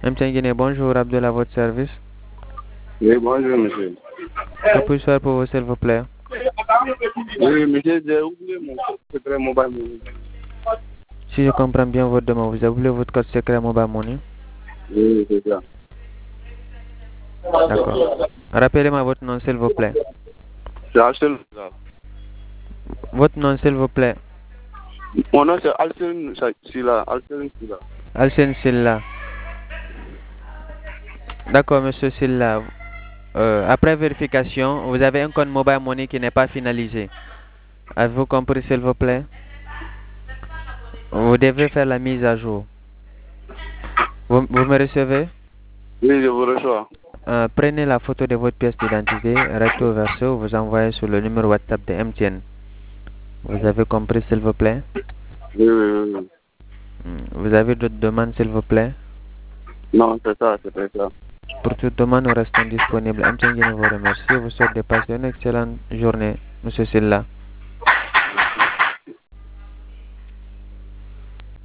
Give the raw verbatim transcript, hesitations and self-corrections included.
M T N Guinée, bonjour, Abdel à votre service. Oui, bonjour, monsieur. Que puis-je faire pour vous, s'il vous plaît? Oui, monsieur, j'ai oublié mon secret mobile money. Si je comprends bien votre demande, vous avez oublié votre code secret mobile money? Oui, c'est ça. D'accord. Rappelez-moi votre nom, s'il vous plaît. C'est Alcel. Votre nom, s'il vous plaît. Mon nom, c'est Alcel Silla. Alcel Silla. Alcen Silla. D'accord, monsieur Silla. Euh, après vérification, vous avez un compte mobile money qui n'est pas finalisé. Avez-vous compris, s'il vous plaît? Vous devez faire la mise à jour. Vous, vous me recevez? Oui, je vous reçois. Euh, prenez la photo de votre pièce d'identité, recto verso, vous envoyez sur le numéro WhatsApp de M T N. Vous avez compris, s'il vous plaît? Oui, oui, oui. oui. Vous avez d'autres demandes, s'il vous plaît? Non, c'est ça, c'est ça. Pour toute demande, nous restons disponibles. M T N vous remercie. Vous souhaite de passer une excellente journée, monsieur Silla.